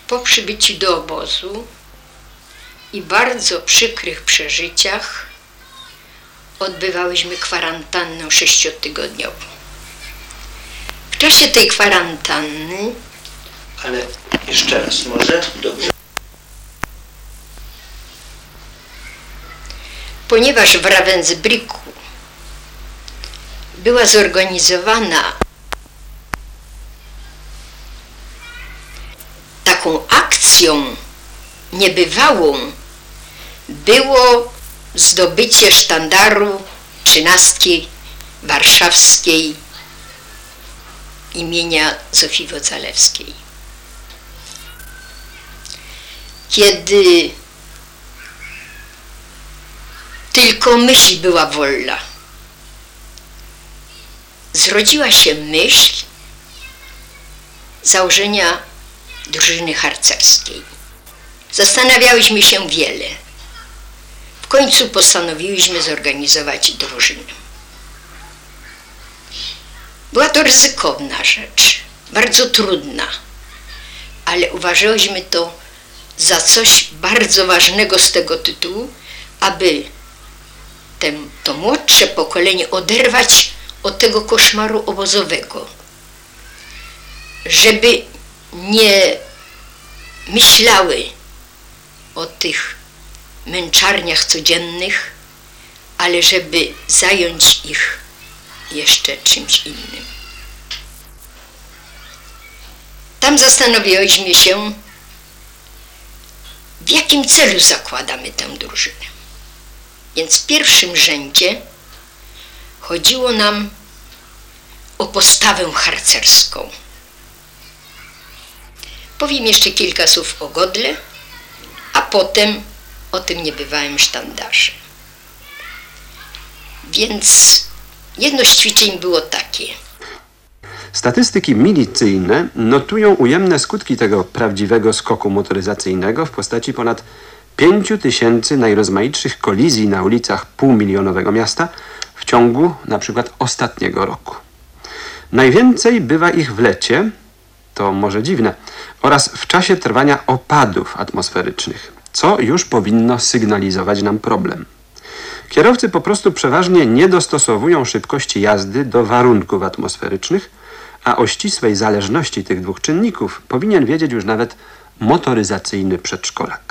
Po przybyciu do obozu i bardzo przykrych przeżyciach odbywałyśmy kwarantannę 6-tygodniową. W czasie tej kwarantanny... Ale jeszcze raz może? Dobrze. Ponieważ w Ravensbrücku była zorganizowana taką akcją niebywałą, było zdobycie sztandaru 13 warszawskiej imienia Zofii Wocalewskiej. Kiedy tylko myśl była wolna, zrodziła się myśl założenia drużyny harcerskiej. Zastanawiałyśmy się wiele. W końcu postanowiłyśmy zorganizować drużynę. Była to ryzykowna rzecz, bardzo trudna, ale uważałyśmy to za coś bardzo ważnego z tego tytułu, aby to młodsze pokolenie oderwać od tego koszmaru obozowego, żeby nie myślały o tych męczarniach codziennych, ale żeby zająć ich jeszcze czymś innym. Tam zastanawiałyśmy się, w jakim celu zakładamy tę drużynę. Więc w pierwszym rzędzie chodziło nam o postawę harcerską. Powiem jeszcze kilka słów o godle, a potem o tym niebywałym sztandarze. Więc jedno z ćwiczeń było takie. Statystyki milicyjne notują ujemne skutki tego prawdziwego skoku motoryzacyjnego w postaci ponad 5 000 najrozmaitszych kolizji na ulicach półmilionowego miasta w ciągu na przykład ostatniego roku. Najwięcej bywa ich w lecie, to może dziwne, oraz w czasie trwania opadów atmosferycznych, co już powinno sygnalizować nam problem. Kierowcy po prostu przeważnie nie dostosowują szybkości jazdy do warunków atmosferycznych, a o ścisłej zależności tych dwóch czynników powinien wiedzieć już nawet motoryzacyjny przedszkolak.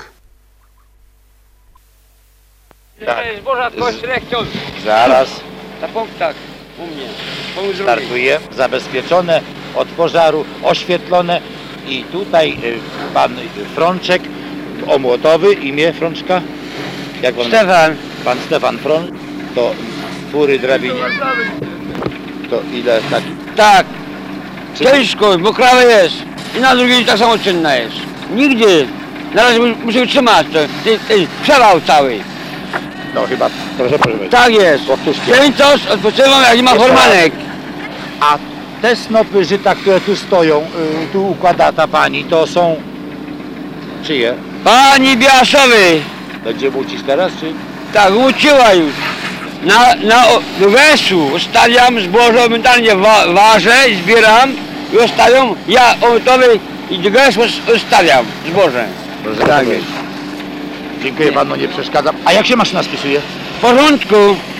Tak. Zboża koślechciąc. Zaraz Na punktach u mnie. startuje, zabezpieczone od pożaru, oświetlone i tutaj pan Frączek, omłotowy, imię Frączka? Jak on? Stefan. Pan Stefan Frączek, to fury drabiny. To ile tak? Tak. Ciężko, mokrawe jest. I na drugiej tak samo czynna jest. Nigdy. Na razie muszę wytrzymać ten przewał cały. No chyba, proszę powiedzieć. Tak jest. Powtórzcie. Cięcosz odpoczywam, jak nie ma formanek. A te snopy żyta, które tu stoją, tu układa ta pani, to są czyje? Pani Biaszowy. Będzie mucić teraz, czy? Tak, uczyła już. Do wesu ustawiam zboże, momentalnie ważę, zbieram i ustawiam. Ja omytowy i do wesu ustawiam zboże. Proszę Tak powiedzieć. jest. Dziękuję panu, nie przeszkadzam. A jak się maszyna spisuje? W porządku.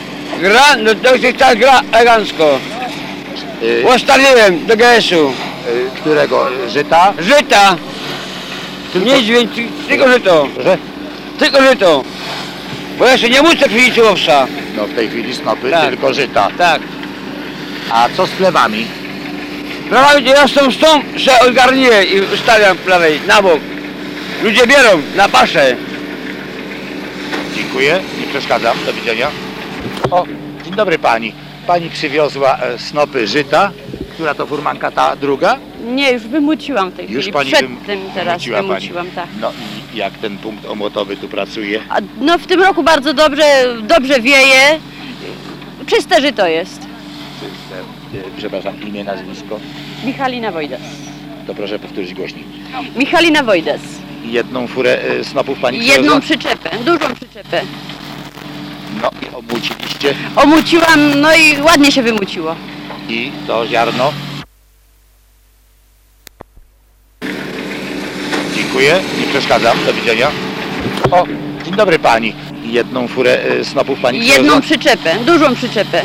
Gra elegancko. Ustawiłem do GS-u. Którego? Żyta? Żyta. Nic więcej, tylko żyto. Proszę? Tylko żyto. Bo jeszcze nie muszę przyjść owsa. No w tej chwili snopy, Tak. tylko żyta. Tak. A co z plewami? Prawie ja stąd się ogarnię i ustawiam prawej, na bok. Ludzie bierą na paszę. Dziękuję, nie przeszkadzam, do widzenia. O, dzień dobry pani. Pani przywiozła snopy żyta. Która to furmanka, ta druga? Nie, już wymuciłam w tej Już chwili. pani Przed tym teraz wymuciła pani. wymuciłam, tak. No i jak ten punkt omłotowy tu pracuje? A, no w tym roku bardzo dobrze wieje. Czyste żyto jest. Przepraszam, imię, nazwisko. Michalina Wojdes. To proszę powtórzyć głośniej. Michalina Wojdes. Jedną furę snopów pani przywiozła? Jedną przyczepę, dużą przyczepę. No i obmuciliście. Omuciłam, no i ładnie się wymuciło. I to ziarno? Dziękuję, nie przeszkadzam, do widzenia. O, dzień dobry pani. Jedną furę snopów pani Jedną przywiozła? przyczepę, dużą przyczepę.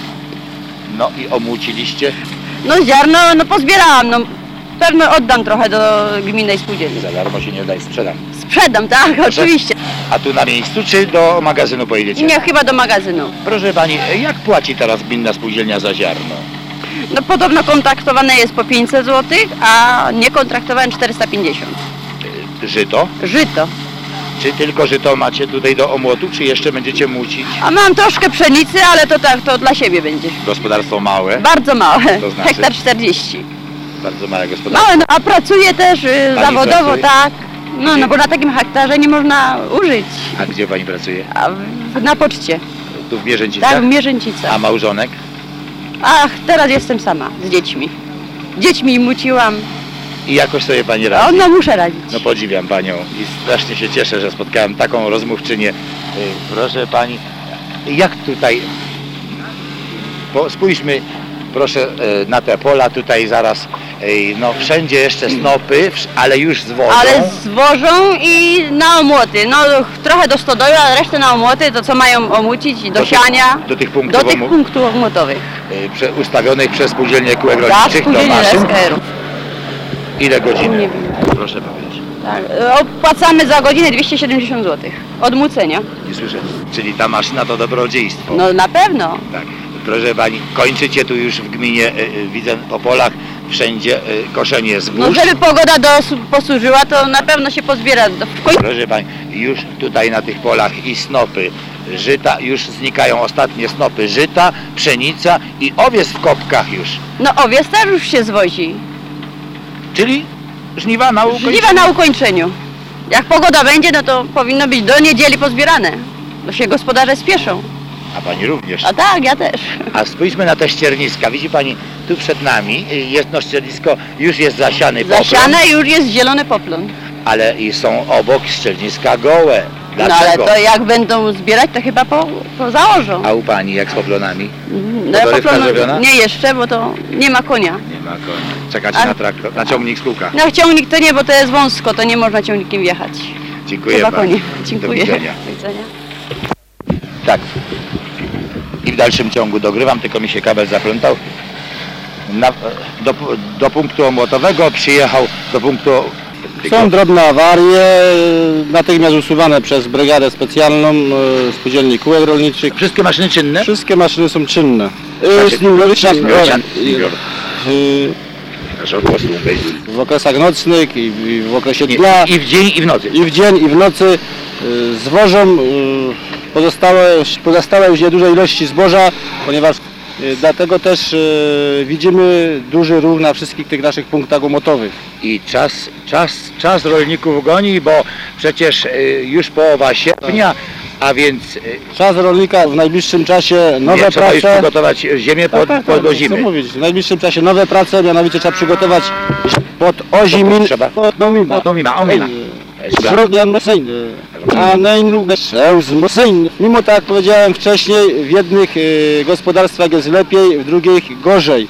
No i omłóciliście. No ziarno, no pozbierałam, no pewno oddam trochę do gminnej spółdzielni. Za darmo się nie daj, sprzedam. Sprzedam, tak, oczywiście. A tu na miejscu, czy do magazynu pojedziecie? Nie, chyba do magazynu. Proszę pani, jak płaci teraz gminna spółdzielnia za ziarno? No podobno kontraktowane jest po 500 zł, a niekontraktowane 450. Żyto? Żyto. Czy tylko żyto macie tutaj do omłotu, czy jeszcze będziecie mucić? A mam troszkę pszenicy, ale to tak, to dla siebie będzie. Gospodarstwo małe, Bardzo małe, To znaczy? hektar 40. bardzo małe gospodarstwo. Małe, no, a pracuję też zawodowo, pracuje? tak. No bo na takim hektarze nie można użyć. A gdzie pani pracuje? A na poczcie, Tu w Mierzęcicach? tak, w Mierzęcicach. A małżonek? Ach, teraz jestem sama z dziećmi. Dziećmi muciłam, I jakoś sobie pani a radzi? no muszę radzić. No podziwiam panią i strasznie się cieszę, że spotkałem taką rozmówczynię. Proszę pani, jak tutaj, spójrzmy proszę na te pola tutaj zaraz, no wszędzie jeszcze snopy, ale już zwożą. Ale zwożą i na omłoty. No trochę do stodoły, a resztę na omłoty, to co mają omucić, do siania. Do tych punktów, Do tych punktów omłotowych. ustawionych przez spółdzielnie kółek Tak, rolniczych do spółdzielnie maszyn. SKR-u. Ile godziny? Nie wiem. Proszę powiedzieć. Tak, opłacamy za godzinę 270 zł. Od mucenia. Nie słyszę. Czyli ta maszyna to dobrodziejstwo. No na pewno. Tak. Proszę pani, kończycie tu już w gminie, widzę po polach, wszędzie koszenie zbóż. No żeby pogoda posłużyła, to na pewno się pozbiera. Proszę pani, już tutaj na tych polach i snopy żyta, już znikają ostatnie snopy żyta, pszenica i owiec w kopkach już. No owiec też już się zwozi. Czyli żniwa na ukończeniu. Żniwa na ukończeniu. Jak pogoda będzie, no to powinno być do niedzieli pozbierane. Bo się gospodarze spieszą. A pani również. A tak, ja też. A spójrzmy na te ścierniska. Widzi pani, tu przed nami jest ściernisko, już jest zasiany poplon, Zasiane już jest zielony poplon. ale i są obok ścierniska gołe. No ale Dlaczego? to jak będą zbierać, to chyba po założą. A u pani jak z poplonami? No ja Podorywka zrobiona? nie jeszcze, bo to nie ma konia. Nie ma konia. Czekacie A- na traktor, na ciągnik z kółka. No ciągnik to nie, bo to jest wąsko, to nie można ciągnikiem wjechać. Dziękuję Chyba pani. konie. Do Dziękuję. widzenia. Do widzenia. Tak. I w dalszym ciągu dogrywam, tylko mi się kabel zaplątał. Do punktu omłotowego przyjechał do punktu... Są drobne awarie, natychmiast usuwane przez brygadę specjalną spółdzielni kółek rolniczych. Wszystkie maszyny czynne? Wszystkie maszyny są czynne. W okresach nocnych i w okresie dnia, I w dzień, i w nocy. i w dzień, i w nocy zwożą pozostałe już nieduże ilości zboża, ponieważ dlatego też widzimy duży ruch na wszystkich tych naszych punktach omotowych. I czas rolników goni, bo przecież już połowa sierpnia, a więc Czas rolnika w najbliższym czasie nowe trzeba już prace. przygotować ziemię do Co zimy. mówić, w najbliższym czasie nowe prace, mianowicie trzeba przygotować pod ozimin. Trzeba. Mimo tak jak powiedziałem wcześniej, w jednych gospodarstwach jest lepiej, w drugich gorzej.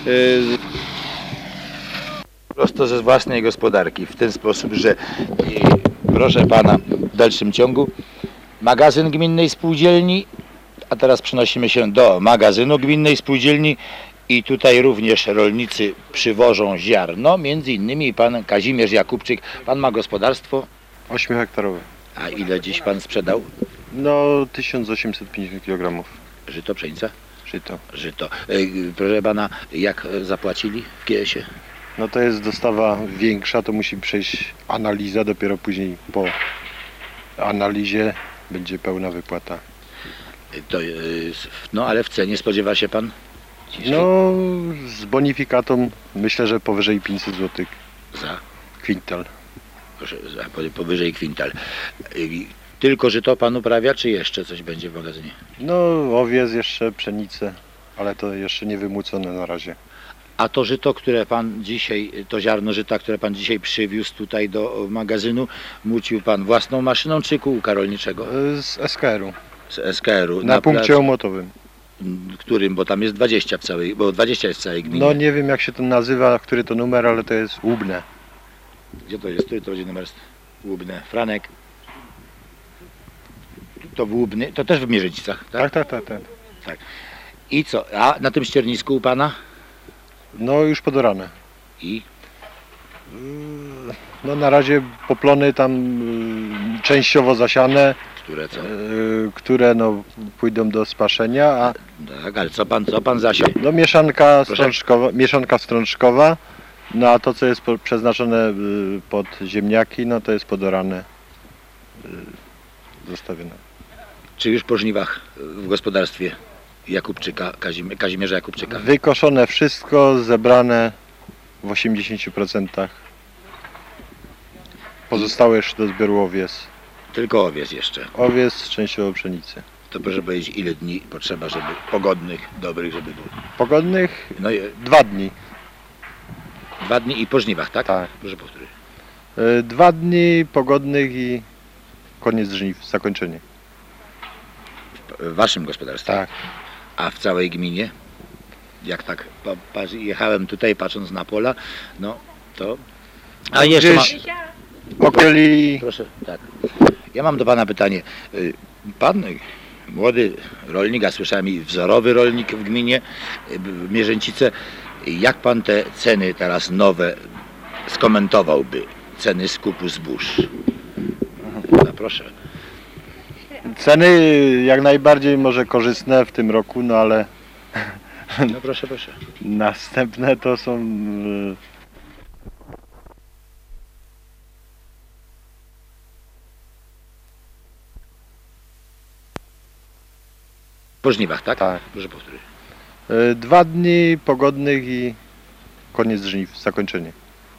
Prosto ze własnej gospodarki, w ten sposób, że proszę pana, w dalszym ciągu magazyn gminnej spółdzielni, a teraz przenosimy się do magazynu gminnej spółdzielni i tutaj również rolnicy przywożą ziarno, między innymi pan Kazimierz Jakubczyk. Pan ma gospodarstwo, 8-hektarowe. a ile dziś pan sprzedał? No 1850 kg Żyto, pszenica? żyto. Żyto. Proszę pana, jak zapłacili w KS-ie? No to jest dostawa większa, to musi przejść analiza, dopiero później po analizie będzie pełna wypłata. To, no ale w cenie spodziewa się pan? No z bonifikatą myślę, że powyżej 500 zł Za? kwintal. Proszę, powyżej kwintal. Tylko żyto pan uprawia, czy jeszcze coś będzie w magazynie? No owiec jeszcze, pszenicę, ale to jeszcze nie wymucone na razie. A to żyto, które pan dzisiaj, to ziarno żyta, które pan dzisiaj przywiózł tutaj do magazynu, mucił pan własną maszyną czy kółka rolniczego? Z SKR-u, Z SKR-u. na punkcie omłotowym. Którym, bo tam jest 20 w całej, bo 20 jest w całej gminie. No nie wiem jak się to nazywa, który to numer, ale to jest Łubne. Gdzie to jest? To będzie numer Łubne. Franek. To w Łubny, to też w Mierzycach, tak? Tak. I co? A na tym ściernisku u pana? No już podorane. I? No na razie poplony tam częściowo zasiane, Które co? które no pójdą do spaszenia, a Tak, ale co pan zasiał? no mieszanka Proszę? strączkowa, no a to co jest przeznaczone pod ziemniaki, no to jest podorane, zostawione. Czy już po żniwach w gospodarstwie Jakubczyka, Kazimierza Jakubczyka? Wykoszone wszystko, zebrane w 80%. Pozostałe jeszcze do zbioru owies. Tylko owiec jeszcze. Owies, częściowo pszenicy. To proszę powiedzieć, ile dni potrzeba, żeby pogodnych, dobrych, żeby było? Pogodnych No i 2 dni. 2 dni i po żniwach, tak? Tak. Proszę powtórzyć. 2 dni pogodnych i koniec żniw, zakończenie. W waszym gospodarstwie? Tak. A w całej gminie? Jak tak jechałem tutaj patrząc na pola, no to... A jeszcze Gdzieś okoli Proszę, tak. Ja mam do pana pytanie. Pan, młody rolnik, a słyszałem i wzorowy rolnik w gminie Mierzęcice, jak pan te ceny teraz nowe skomentowałby? Ceny skupu zbóż. No proszę. ceny jak najbardziej może korzystne w tym roku, no ale No proszę. następne to są Po żniwach, tak? Tak. Proszę powtórzyć. 2 dni pogodnych i koniec żniw, zakończenie.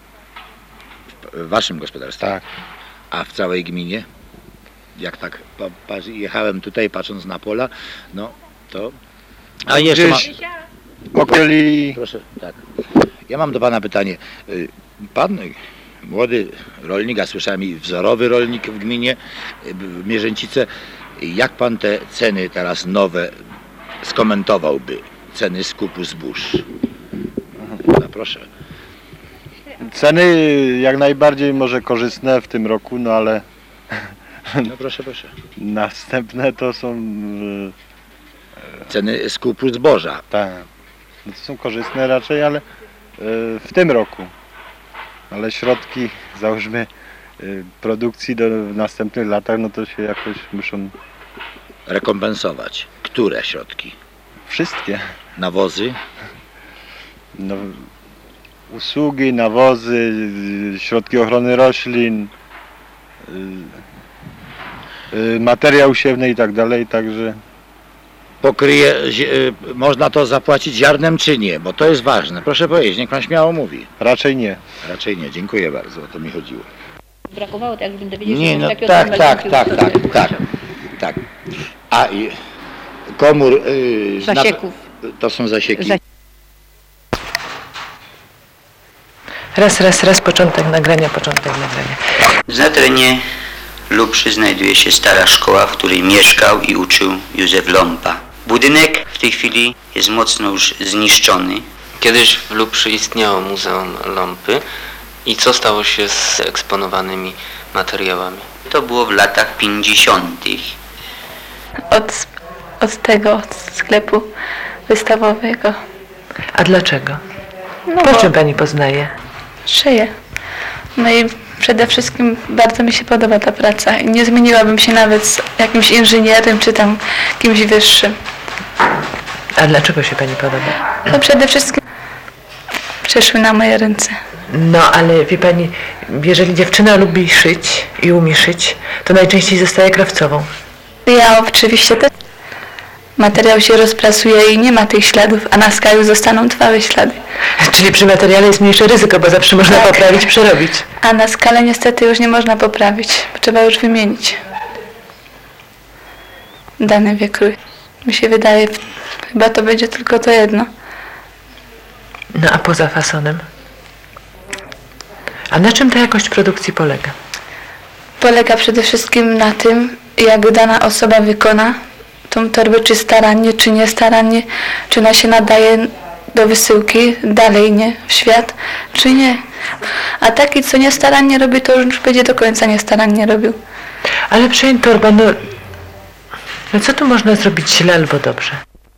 W waszym gospodarstwie? Tak. A w całej gminie? Jak tak jechałem tutaj patrząc na pola, no to... A jeszcze Gdzieś okoli Proszę, tak. Ja mam do pana pytanie. Pan, młody rolnik, a słyszałem i wzorowy rolnik w gminie Mierzęcice, jak pan te ceny teraz nowe skomentowałby? Ceny skupu zbóż. No proszę. ceny jak najbardziej może korzystne w tym roku, no ale No proszę. następne to są Ceny skupu zboża. tak, no to są korzystne raczej, ale w tym roku. Ale środki, załóżmy, produkcji w następnych latach, no to się jakoś muszą Rekompensować. Które środki? wszystkie. Nawozy? No, usługi, nawozy, środki ochrony roślin, materiał siewny i tak dalej, także Pokryje, można to zapłacić ziarnem czy nie? Bo to jest ważne. Proszę powiedzieć, niech pan śmiało mówi. raczej nie. Raczej nie, dziękuję bardzo, o to mi chodziło. Brakowało, tak jakby dowiedzieć Nie, się, no jakie tak. A i komór... Zasieków. To są zasieki. Raz, początek nagrania. Na terenie Lubrzy znajduje się stara szkoła, w której mieszkał i uczył Józef Lompa. Budynek w tej chwili jest mocno już zniszczony. Kiedyś w Lubrzy istniało Muzeum Lompy i co stało się z eksponowanymi materiałami? To było w latach 50. Od sklepu wystawowego. A dlaczego? No Po bo czym pani poznaje? szyję. No i przede wszystkim bardzo mi się podoba ta praca i nie zmieniłabym się nawet z jakimś inżynierem czy tam kimś wyższym. A dlaczego się pani podoba? No przede wszystkim przeszły na moje ręce. No ale wie pani, jeżeli dziewczyna lubi szyć i umie szyć, to najczęściej zostaje krawcową. Ja oczywiście też. Materiał się rozprasuje i nie ma tych śladów, a na skaju zostaną trwałe ślady. Czyli przy materiale jest mniejsze ryzyko, bo zawsze można Tak. poprawić, przerobić. A na skalę niestety już nie można poprawić, bo trzeba już wymienić dany wykrój. Mi się wydaje, chyba to będzie tylko to jedno. No a poza fasonem? A na czym ta jakość produkcji polega? Polega przede wszystkim na tym, jak dana osoba wykona tą torbę, czy starannie, czy niestarannie, czy ona się nadaje do wysyłki dalej, nie, w świat, czy nie. A taki, co niestarannie robi, to już będzie do końca niestarannie robił. Ale przynajmniej torba, no co tu można zrobić źle albo dobrze?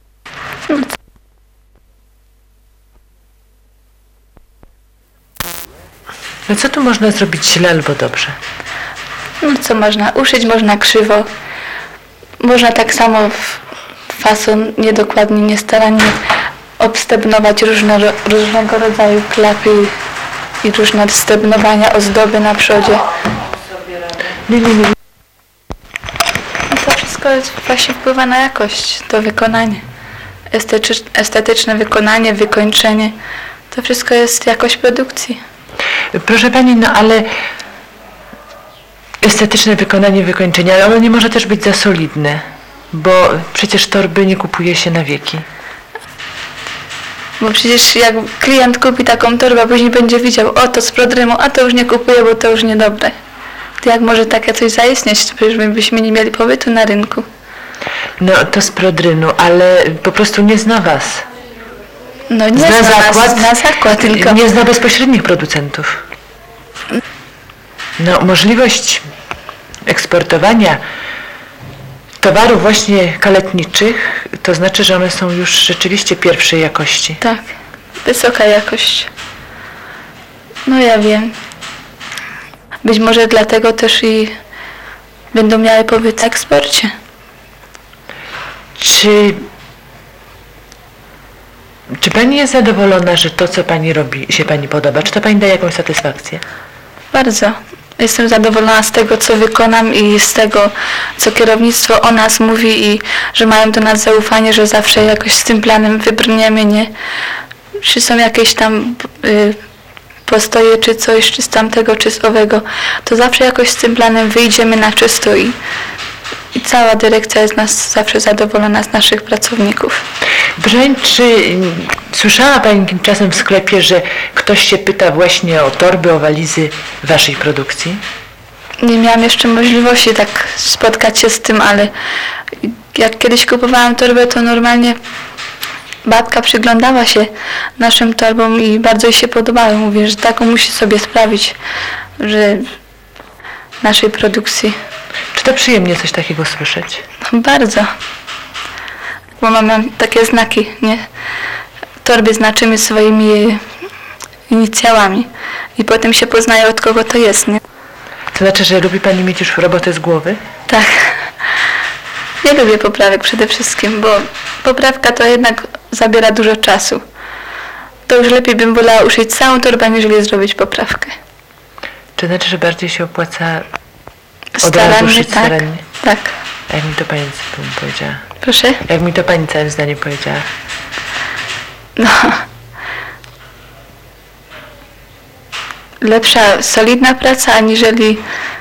No co tu można zrobić źle albo dobrze? No co można? Uszyć można krzywo. Można tak samo w fason niedokładnie, niestarannie obstebnować różnego rodzaju klapy i różne stebnowania, ozdoby na przodzie. Nie. No to wszystko właśnie wpływa na jakość, to wykonanie. Estetyczne wykonanie, wykończenie. To wszystko jest jakość produkcji. Proszę pani, no ale estetyczne wykonanie, wykończenie, ale ono nie może też być za solidne, bo przecież torby nie kupuje się na wieki. Bo przecież jak klient kupi taką torbę, a później będzie widział, o to z prodrymu, a to już nie kupuję, bo to już niedobre. To jak może takie coś zaistnieć, to przecież byśmy nie mieli pobytu na rynku. No to z prodrynu, ale po prostu nie zna was. No nie zna zakład, zna zakład tylko. Nie zna bezpośrednich producentów. No możliwość eksportowania towarów właśnie kaletniczych, to znaczy, że one są już rzeczywiście pierwszej jakości. Tak, wysoka jakość. No ja wiem. Być może dlatego też i będą miały pobyt w eksporcie. Czy pani jest zadowolona, że to, co pani robi, się pani podoba? Czy to pani daje jakąś satysfakcję? Bardzo. Jestem zadowolona z tego, co wykonam i z tego, co kierownictwo o nas mówi i że mają do nas zaufanie, że zawsze jakoś z tym planem wybrniemy, nie? Czy są jakieś tam postoje, czy coś, czy z tamtego, czy z owego, to zawsze jakoś z tym planem wyjdziemy na czysto i cała dyrekcja jest nas zawsze zadowolona z naszych pracowników. Czy słyszała pani czasem w sklepie, że ktoś się pyta właśnie o torby, o walizy waszej produkcji? Nie miałam jeszcze możliwości tak spotkać się z tym, ale jak kiedyś kupowałam torbę, to normalnie babka przyglądała się naszym torbom i bardzo jej się podobały. Mówię, że taką musi sobie sprawić, że naszej produkcji. Czy to przyjemnie coś takiego słyszeć? Bardzo. Bo mamy takie znaki, nie? Torby znaczymy swoimi inicjałami i potem się poznaje, od kogo to jest, nie? To znaczy, że lubi pani mieć już robotę z głowy? Tak. Nie lubię poprawek przede wszystkim, bo poprawka to jednak zabiera dużo czasu. To już lepiej bym wolała uszyć całą torbę, aniżeli zrobić poprawkę. To znaczy, że bardziej się opłaca od razu szyć starannie? Tak. A jak mi to pani powiedziała? Proszę? Jak mi to pani całym zdaniem powiedziała? No. Lepsza, solidna praca, aniżeli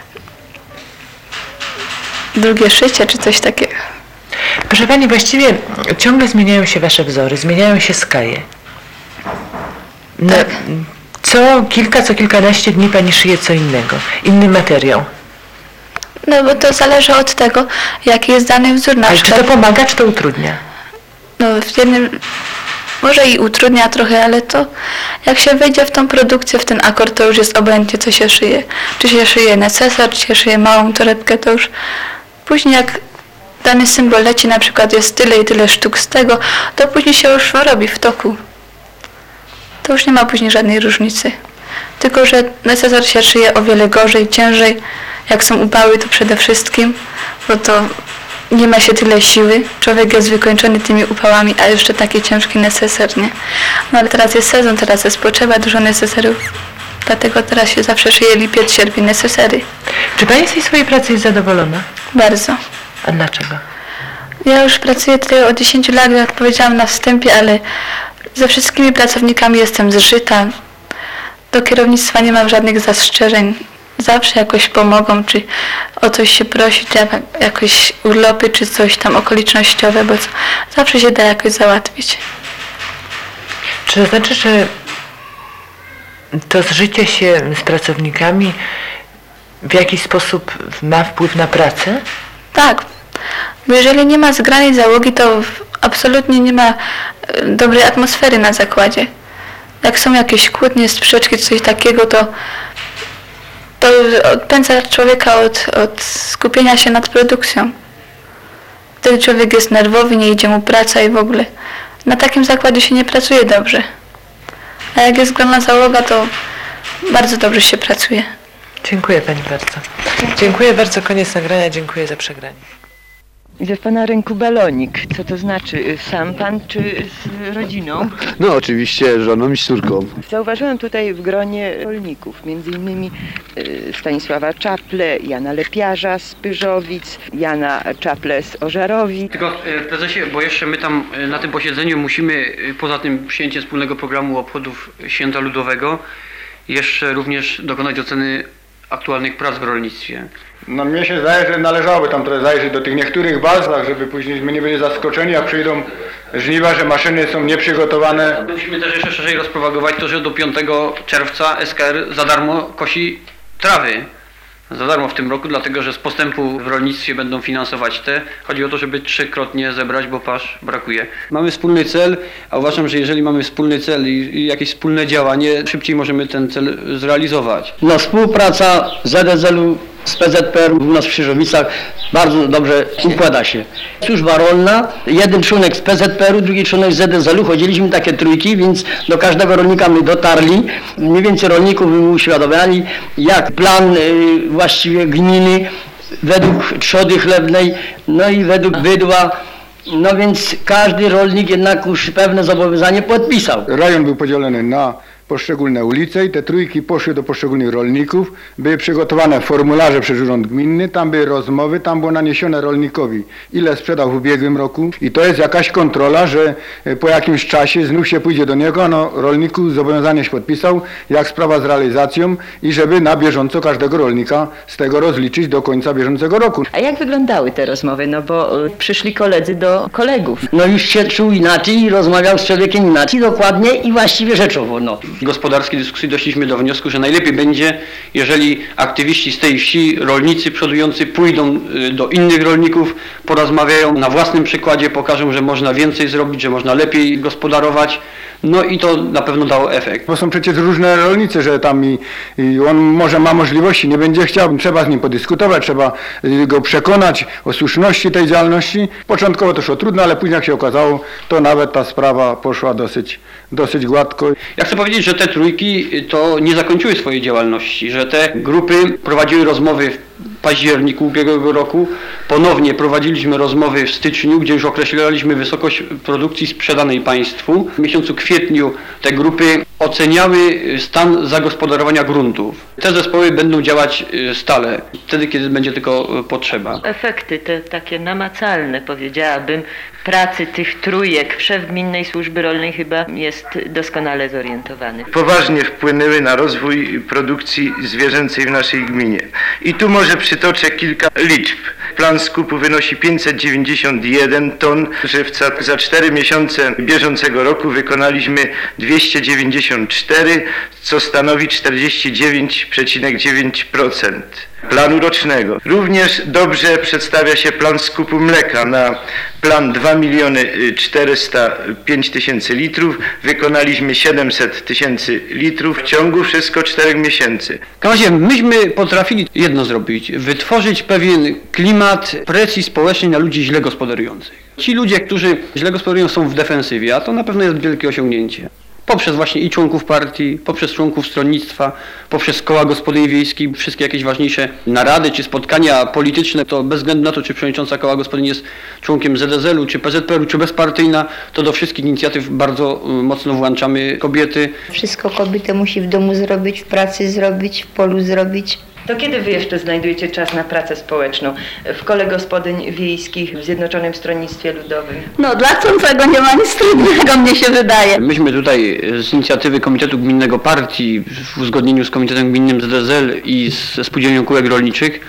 drugie szycie, czy coś takiego. Proszę pani, właściwie ciągle zmieniają się wasze wzory, zmieniają się skaje. No, tak. Co kilkanaście dni pani szyje co innego, inny materiał. No bo to zależy od tego, jaki jest dany wzór. Na przykład. Czy to pomaga, czy to utrudnia? No w jednym może i utrudnia trochę, ale to jak się wejdzie w tą produkcję, w ten akord, to już jest obojętnie, co się szyje. Czy się szyje necesar, czy się szyje małą torebkę, to już później jak dany symbol leci, na przykład jest tyle i tyle sztuk z tego, to później się już robi w toku. To już nie ma później żadnej różnicy. Tylko że necesar się szyje o wiele gorzej, ciężej. Jak są upały, to przede wszystkim, bo to nie ma się tyle siły. Człowiek jest wykończony tymi upałami, a jeszcze taki ciężki neseser, nie? No ale teraz jest sezon, teraz jest potrzeba dużo neseserów. Dlatego teraz się zawsze szyje lipiec, sierpień, nesesery. Czy pani z tej swojej pracy jest zadowolona? Bardzo. A dlaczego? Ja już pracuję tutaj od 10 lat, jak powiedziałam na wstępie, ale ze wszystkimi pracownikami jestem zżyta. Do kierownictwa nie mam żadnych zastrzeżeń. Zawsze jakoś pomogą, czy o coś się prosić, jakoś urlopy, czy coś tam okolicznościowe, bo zawsze się da jakoś załatwić. Czy to znaczy, że to zżycie się z pracownikami w jakiś sposób ma wpływ na pracę? Tak, bo jeżeli nie ma zgranej załogi, to absolutnie nie ma dobrej atmosfery na zakładzie. Jak są jakieś kłótnie, sprzeczki, coś takiego, to odpędza człowieka od skupienia się nad produkcją. Wtedy człowiek jest nerwowy, nie idzie mu praca i w ogóle. Na takim zakładzie się nie pracuje dobrze. A jak jest grona załoga, to bardzo dobrze się pracuje. Dziękuję pani bardzo. Dziękuję bardzo, koniec nagrania, dziękuję za przegranie. Widzę w pana ręku balonik. Co to znaczy? Sam pan czy z rodziną? No oczywiście żoną i z córką. Zauważyłam tutaj w gronie rolników, między innymi Stanisława Czaple, Jana Lepiarza z Pyrzowic, Jana Czaple z Ożarowi. Tylko prezesie, bo jeszcze my tam na tym posiedzeniu musimy, poza tym przyjęciem wspólnego programu obchodów Święta Ludowego, jeszcze również dokonać oceny aktualnych prac w rolnictwie. No mnie się zdaje, że należałoby tam trochę zajrzeć do tych niektórych bazach, żeby później my nie byli zaskoczeni, jak przyjdą żniwa, że maszyny są nieprzygotowane. Musimy też jeszcze szerzej rozpropagować to, że do 5 czerwca SKR za darmo kosi trawy. Za darmo w tym roku, dlatego że z postępu w rolnictwie będą finansować te. Chodzi o to, żeby 3-krotnie zebrać, bo pasz brakuje. Mamy wspólny cel, a uważam, że jeżeli mamy wspólny cel i jakieś wspólne działanie, szybciej możemy ten cel zrealizować. No, współpraca ZSL-u z PZPR u nas w Krzyżowicach bardzo dobrze układa się. Służba rolna, jeden członek z PZPR-u, drugi członek z ZSL-u, chodziliśmy takie trójki, więc do każdego rolnika my dotarli. Mniej więcej rolników my uświadamiali, jak plan właściwie gminy według trzody chlebnej, no i według bydła. No więc każdy rolnik jednak już pewne zobowiązanie podpisał. Rejon był podzielony na poszczególne ulice i te trójki poszły do poszczególnych rolników. Były przygotowane formularze przez urząd gminny, tam były rozmowy, tam było naniesione rolnikowi, ile sprzedał w ubiegłym roku. I to jest jakaś kontrola, że po jakimś czasie znów się pójdzie do niego, no rolniku zobowiązanie się podpisał, jak sprawa z realizacją i żeby na bieżąco każdego rolnika z tego rozliczyć do końca bieżącego roku. A jak wyglądały te rozmowy? No bo przyszli koledzy do kolegów. No już się czuł inaczej i rozmawiał z człowiekiem inaczej, dokładnie i właściwie rzeczowo. No. W gospodarskiej dyskusji doszliśmy do wniosku, że najlepiej będzie, jeżeli aktywiści z tej wsi, rolnicy przodujący pójdą do innych rolników, porozmawiają, na własnym przykładzie pokażą, że można więcej zrobić, że można lepiej gospodarować. No i to na pewno dało efekt. Bo są przecież różne rolnicy, że tam i on może ma możliwości, nie będzie chciał, trzeba z nim podyskutować, trzeba go przekonać o słuszności tej działalności. Początkowo to szło trudno, ale później jak się okazało, to nawet ta sprawa poszła dosyć gładko. Ja chcę powiedzieć, że te trójki to nie zakończyły swojej działalności, że te grupy prowadziły rozmowy w październiku ubiegłego roku. Ponownie prowadziliśmy rozmowy w styczniu, gdzie już określaliśmy wysokość produkcji sprzedanej państwu. W miesiącu kwietniu te grupy oceniały stan zagospodarowania gruntów. Te zespoły będą działać stale, wtedy kiedy będzie tylko potrzeba. Efekty te takie namacalne, powiedziałabym, pracy tych trójek. Szef Gminnej Służby Rolnej chyba jest doskonale zorientowany. Poważnie wpłynęły na rozwój produkcji zwierzęcej w naszej gminie. I tu może przytoczę kilka liczb. Plan skupu wynosi 591 ton żywca. Za 4 miesiące bieżącego roku wykonaliśmy 294, co stanowi 49,9% planu rocznego. Również dobrze przedstawia się plan skupu mleka. Na plan 2 405 000 litrów wykonaliśmy 700 000 litrów w ciągu wszystko 4 miesięcy. W każdym razie myśmy potrafili jedno zrobić, wytworzyć pewien klimat presji społecznej na ludzi źle gospodarujących. Ci ludzie, którzy źle gospodarują, są w defensywie, a to na pewno jest wielkie osiągnięcie. Poprzez właśnie i członków partii, poprzez członków stronnictwa, poprzez koła gospodyń wiejskich, wszystkie jakieś ważniejsze narady czy spotkania polityczne, to bez względu na to, czy przewodnicząca koła gospodyń jest członkiem ZSL-u, czy PZPR-u, czy bezpartyjna, to do wszystkich inicjatyw bardzo mocno włączamy kobiety. Wszystko kobieta musi w domu zrobić, w pracy zrobić, w polu zrobić. To kiedy wy jeszcze znajdujecie czas na pracę społeczną w kole gospodyń wiejskich w Zjednoczonym Stronnictwie Ludowym? No dla chcącego nie ma nic trudnego, mnie się wydaje. Myśmy tutaj z inicjatywy Komitetu Gminnego Partii w uzgodnieniu z Komitetem Gminnym ZSL i ze Spółdzielnią Kółek Rolniczych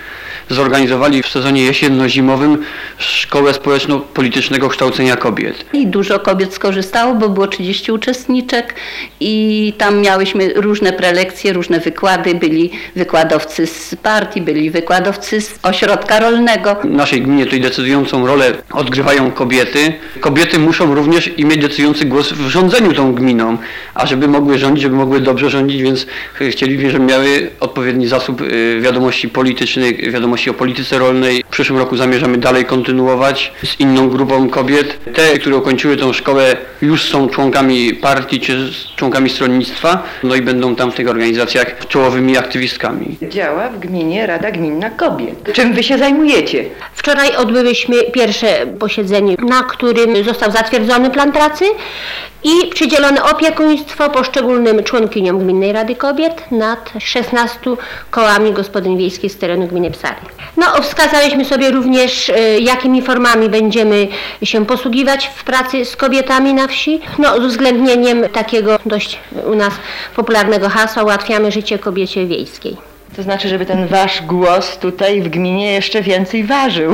zorganizowali w sezonie jesienno-zimowym Szkołę Społeczno-Politycznego Kształcenia Kobiet. I dużo kobiet skorzystało, bo było 30 uczestniczek i tam miałyśmy różne prelekcje, różne wykłady. Byli wykładowcy z partii, byli wykładowcy z ośrodka rolnego. W naszej gminie tutaj decydującą rolę odgrywają kobiety. Kobiety muszą również mieć decydujący głos w rządzeniu tą gminą, a żeby mogły rządzić, żeby mogły dobrze rządzić, więc chcielibyśmy, żeby miały odpowiedni zasób wiadomości politycznych, wiadomości o polityce rolnej. W przyszłym roku zamierzamy dalej kontynuować z inną grupą kobiet. Te, które ukończyły tą szkołę, już są członkami partii czy członkami stronnictwa, no i będą tam w tych organizacjach czołowymi aktywistkami. Działa w gminie Rada Gminna Kobiet. Czym wy się zajmujecie? Wczoraj odbyłyśmy pierwsze posiedzenie, na którym został zatwierdzony plan pracy i przydzielone opiekuństwo poszczególnym członkiniom Gminnej Rady Kobiet nad 16 kołami gospodyń wiejskich z terenu gminy Psary. No, wskazaliśmy sobie również, jakimi formami będziemy się posługiwać w pracy z kobietami na wsi. No, z uwzględnieniem takiego dość u nas popularnego hasła ułatwiamy życie kobiecie wiejskiej. To znaczy, żeby ten wasz głos tutaj w gminie jeszcze więcej ważył.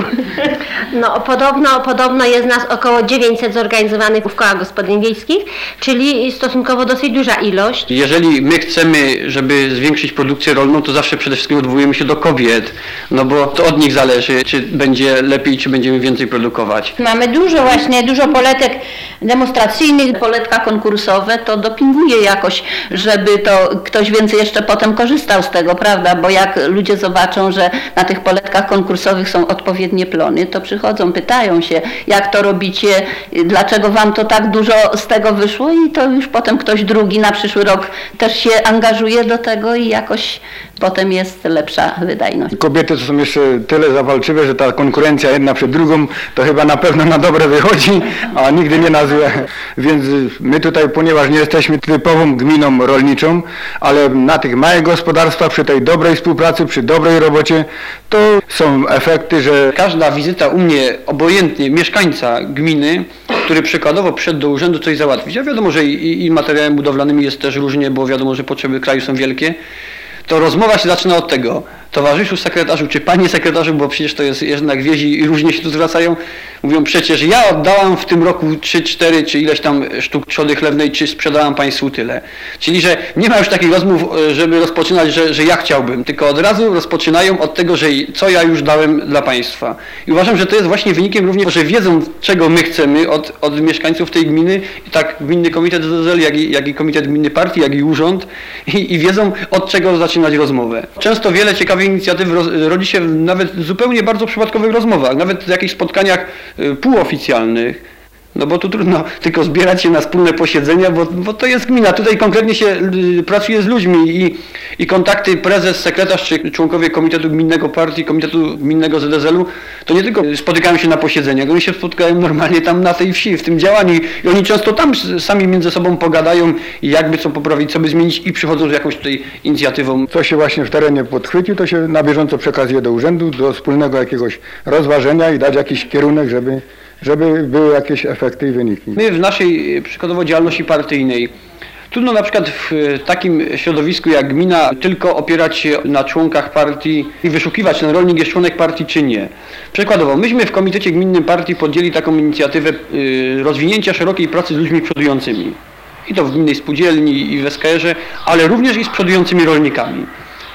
No podobno jest nas około 900 zorganizowanych w kołach gospodyń wiejskich, czyli stosunkowo dosyć duża ilość. Jeżeli my chcemy, żeby zwiększyć produkcję rolną, to zawsze przede wszystkim odwołujemy się do kobiet, no bo to od nich zależy, czy będzie lepiej, czy będziemy więcej produkować. Mamy dużo poletek demonstracyjnych, poletka konkursowe, to dopinguje jakoś, żeby to ktoś więcej jeszcze potem korzystał z tego, prawda? Bo jak ludzie zobaczą, że na tych poletkach konkursowych są odpowiednie plony, to przychodzą, pytają się, jak to robicie, dlaczego wam to tak dużo z tego wyszło i to już potem ktoś drugi na przyszły rok też się angażuje do tego i jakoś potem jest lepsza wydajność. Kobiety to są jeszcze tyle zawalczywe, że ta konkurencja jedna przed drugą to chyba na pewno na dobre wychodzi, a nigdy nie na złe. Więc my tutaj, ponieważ nie jesteśmy typową gminą rolniczą, ale na tych małych gospodarstwach, przy tej dobrej współpracy, przy dobrej robocie, to są efekty, że każda wizyta u mnie, obojętnie mieszkańca gminy, który przykładowo przyszedł do urzędu coś załatwić, a wiadomo, że i materiałem budowlanym jest też różnie, bo wiadomo, że potrzeby kraju są wielkie, to rozmowa się zaczyna od tego: towarzyszu sekretarzu, czy panie sekretarzu, bo przecież to jest jednak wiezi i różnie się tu zwracają, mówią, przecież ja oddałam w tym roku 3-4 czy ileś tam sztuk trzody chlewnej, czy sprzedałam państwu tyle. Czyli, że nie ma już takich rozmów, żeby rozpoczynać, że ja chciałbym, tylko od razu rozpoczynają od tego, że co ja już dałem dla państwa. I uważam, że to jest właśnie wynikiem również, że wiedzą, czego my chcemy od mieszkańców tej gminy, i tak Gminny Komitet ZSL, jak i Komitet Gminny Partii, jak i Urząd, i wiedzą, od czego zaczynać rozmowę. Często wiele ciekawych inicjatyw rodzi się nawet zupełnie bardzo przypadkowych rozmowach, nawet w jakichś spotkaniach półoficjalnych. No bo tu trudno tylko zbierać się na wspólne posiedzenia, bo to jest gmina. Tutaj konkretnie się pracuje z ludźmi i kontakty prezes, sekretarz czy członkowie Komitetu Gminnego Partii, Komitetu Gminnego ZSL-u to nie tylko spotykają się na posiedzeniach, oni się spotykają normalnie tam na tej wsi, w tym działaniu i oni często tam sami między sobą pogadają i jakby co poprawić, co by zmienić i przychodzą z jakąś tutaj inicjatywą. Co się właśnie w terenie podchwyci, to się na bieżąco przekazuje do urzędu, do wspólnego jakiegoś rozważenia i dać jakiś kierunek, żeby były jakieś efekty i wyniki. My w naszej przykładowo działalności partyjnej trudno na przykład w takim środowisku jak gmina tylko opierać się na członkach partii i wyszukiwać, ten rolnik jest członek partii czy nie. Przykładowo, myśmy w Komitecie Gminnym Partii podjęli taką inicjatywę rozwinięcia szerokiej pracy z ludźmi przodującymi. I to w gminnej spółdzielni i w SKR-ze, ale również i z przodującymi rolnikami.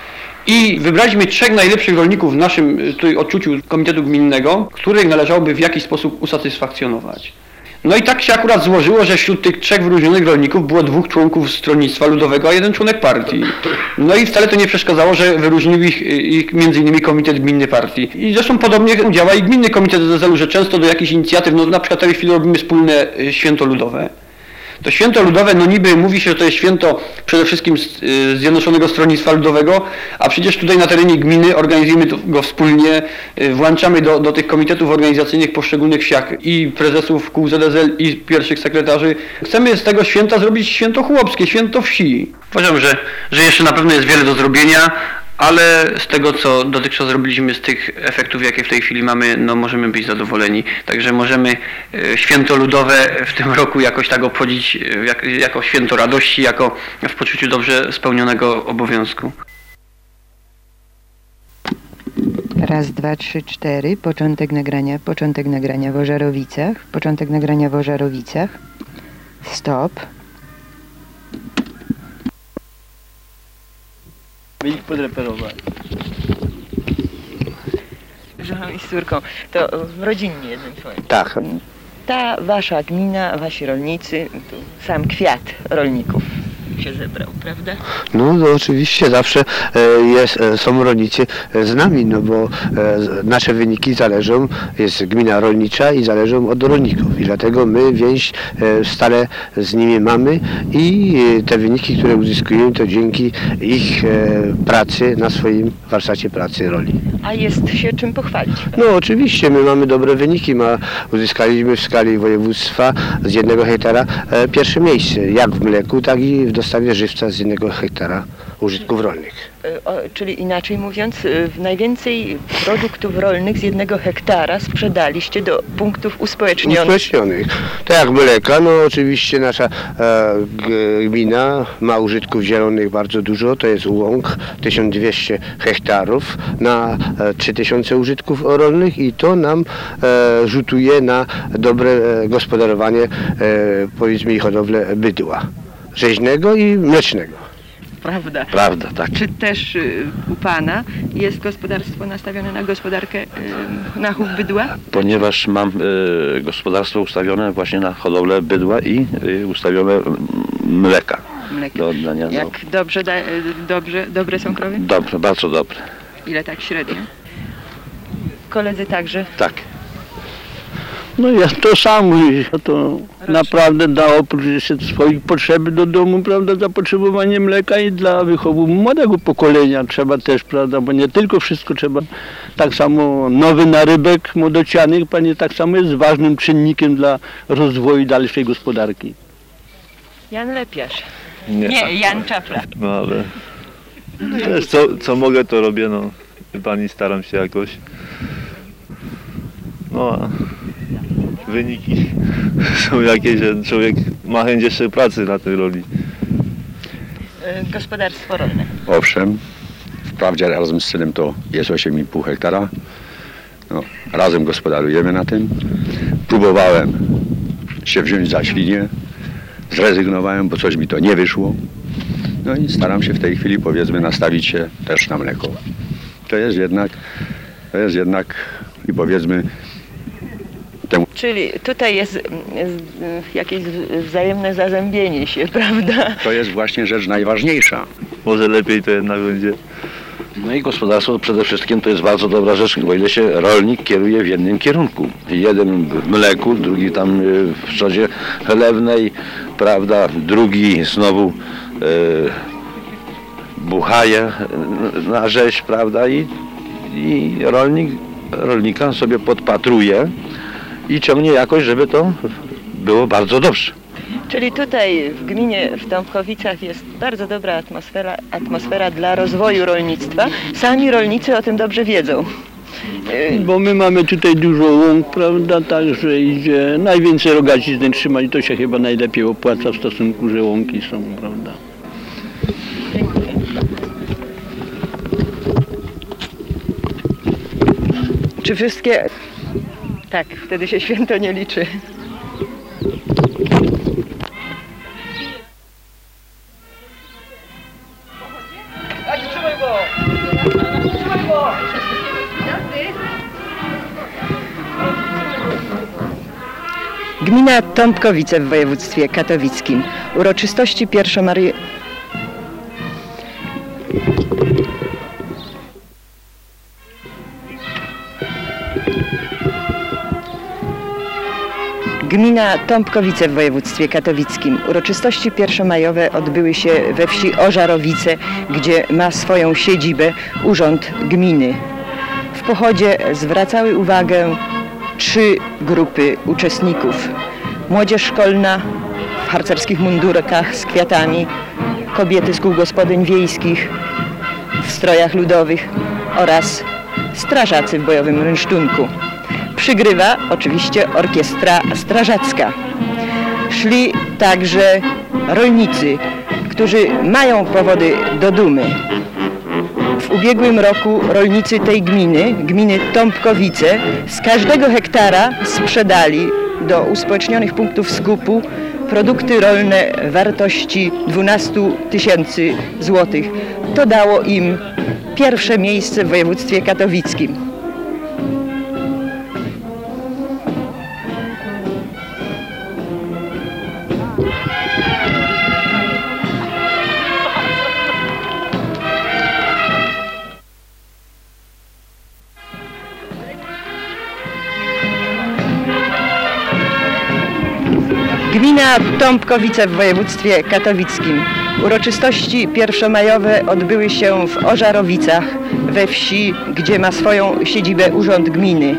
I wybraliśmy 3 najlepszych rolników w naszym tutaj odczuciu Komitetu Gminnego, których należałoby w jakiś sposób usatysfakcjonować. No i tak się akurat złożyło, że wśród tych 3 wyróżnionych rolników było 2 członków Stronnictwa Ludowego, a 1 członek partii. No i wcale to nie przeszkadzało, że wyróżnił ich m.in. Komitet Gminny Partii. I zresztą podobnie działa i Gminny Komitet ZSL-u, że często do jakichś inicjatyw, no na przykład w tej chwili robimy wspólne święto ludowe. To święto ludowe, no niby mówi się, że to jest święto przede wszystkim Zjednoczonego Stronnictwa Ludowego, a przecież tutaj na terenie gminy organizujemy go wspólnie, włączamy do tych komitetów organizacyjnych w poszczególnych wsiach i prezesów kół ZSL i pierwszych sekretarzy. Chcemy z tego święta zrobić święto chłopskie, święto wsi. Uważam, że jeszcze na pewno jest wiele do zrobienia, ale z tego, co dotychczas zrobiliśmy, z tych efektów, jakie w tej chwili mamy, no możemy być zadowoleni. Także możemy święto ludowe w tym roku jakoś tak obchodzić jako święto radości, jako w poczuciu dobrze spełnionego obowiązku. Raz, dwa, trzy, cztery. Początek nagrania w Ożarowicach. Początek nagrania w Ożarowicach. Stop. My ich podreperowali. Żoną i z córką. To rodzinnie jednym słowem. Tak. Ta wasza gmina, wasi rolnicy, tu sam kwiat rolników się zebrał, prawda? No oczywiście zawsze są rolnicy z nami, no bo nasze wyniki zależą, jest gmina rolnicza i zależą od rolników i dlatego my więź stale z nimi mamy i te wyniki, które uzyskujemy, to dzięki ich pracy na swoim warsztacie pracy roli. A jest się czym pochwalić? No oczywiście, my mamy dobre wyniki, uzyskaliśmy w skali województwa z 1 hektara pierwsze miejsce, jak w mleku, tak i w dostawie żywca z 1 hektara użytków rolnych. Czyli inaczej mówiąc, najwięcej produktów rolnych z 1 hektara sprzedaliście do punktów uspołecznionych. Tak jak mleka, no oczywiście nasza gmina ma użytków zielonych bardzo dużo, to jest łąk 1200 hektarów na 3000 użytków rolnych i to nam rzutuje na dobre gospodarowanie, powiedzmy, i hodowlę bydła rzeźnego i mlecznego. Prawda? Prawda, tak. Czy też u Pana jest gospodarstwo nastawione na gospodarkę, na chów bydła? Ponieważ mam gospodarstwo ustawione właśnie na hodowlę bydła i ustawione mleka. Do oddania. Jak dobre są krowy? Dobre, bardzo dobre. Ile tak średnio? Koledzy także? Tak. No jest to samo, to naprawdę da oprócz jeszcze swoich potrzeb do domu, prawda, zapotrzebowanie mleka i dla wychowu młodego pokolenia trzeba też, prawda, bo nie tylko wszystko trzeba, tak samo nowy narybek młodocianych, panie, tak samo jest ważnym czynnikiem dla rozwoju dalszej gospodarki. Jan Lepiarz. Nie, Jan Czapla. No ale też co mogę, to robię, no. Pani, staram się jakoś. No a wyniki są jakieś, że człowiek ma chęć jeszcze pracy na tej roli. Gospodarstwo rolne. Owszem, wprawdzie razem z synem to jest 8,5 hektara. No, razem gospodarujemy na tym. Próbowałem się wziąć za świnie, zrezygnowałem, bo coś mi to nie wyszło. No i staram się w tej chwili, powiedzmy, nastawić się też na mleko. To jest jednak i powiedzmy Czyli tutaj jest jakieś wzajemne zazębienie się, prawda? To jest właśnie rzecz najważniejsza. Może lepiej to jednak będzie. No i gospodarstwo przede wszystkim to jest bardzo dobra rzecz, o ile się rolnik kieruje w jednym kierunku. Jeden w mleku, drugi tam w trzodzie chlewnej, prawda, drugi znowu buchaje na rzeź, prawda, i rolnika sobie podpatruje i ciągnie jakoś, żeby to było bardzo dobrze. Czyli tutaj w gminie, w Tomkowicach jest bardzo dobra atmosfera dla rozwoju rolnictwa. Sami rolnicy o tym dobrze wiedzą. Bo my mamy tutaj dużo łąk, prawda, także idzie najwięcej rogacizny trzymać, to się chyba najlepiej opłaca w stosunku, że łąki są, prawda. Czy wszystkie... Tak, wtedy się święto nie liczy. Gmina Tomkowice w województwie katowickim. Uroczystości Gmina Tomkowice w województwie katowickim. Uroczystości pierwszomajowe odbyły się we wsi Ożarowice, gdzie ma swoją siedzibę Urząd Gminy. W pochodzie zwracały uwagę 3 grupy uczestników. Młodzież szkolna w harcerskich mundurkach z kwiatami, kobiety z kół gospodyń wiejskich w strojach ludowych oraz strażacy w bojowym rynsztunku. Przygrywa oczywiście orkiestra strażacka. Szli także rolnicy, którzy mają powody do dumy. W W ubiegłym roku rolnicy tej gminy Tąpkowice, z każdego hektara sprzedali do uspołecznionych punktów skupu produkty rolne wartości 12 tysięcy złotych. To dało im pierwsze miejsce w województwie katowickim. Gmina Tąpkowice w województwie katowickim. Uroczystości pierwszomajowe odbyły się w Ożarowicach, we wsi, gdzie ma swoją siedzibę urząd gminy.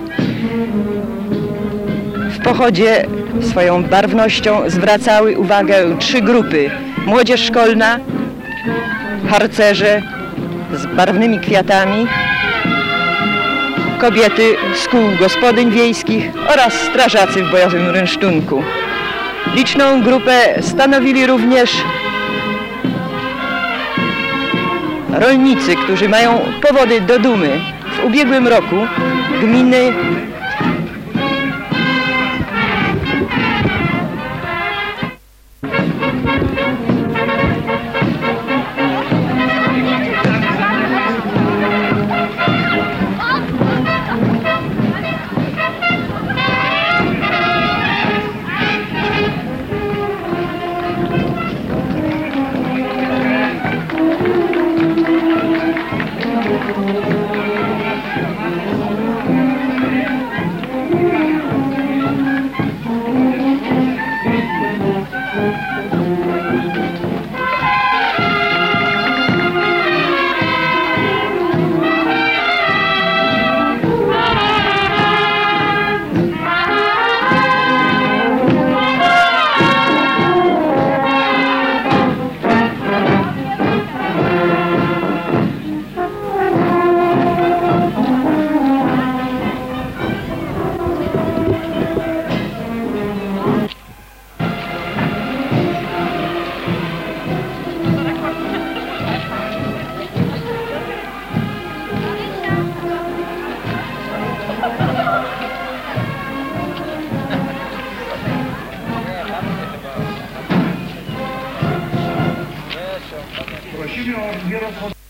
W pochodzie swoją barwnością zwracały uwagę 3 grupy. Młodzież szkolna, harcerze z barwnymi kwiatami, kobiety z kół gospodyń wiejskich oraz strażacy w bojowym rynsztunku. Liczną grupę stanowili również rolnicy, którzy mają powody do dumy. W ubiegłym roku gminy prosimy o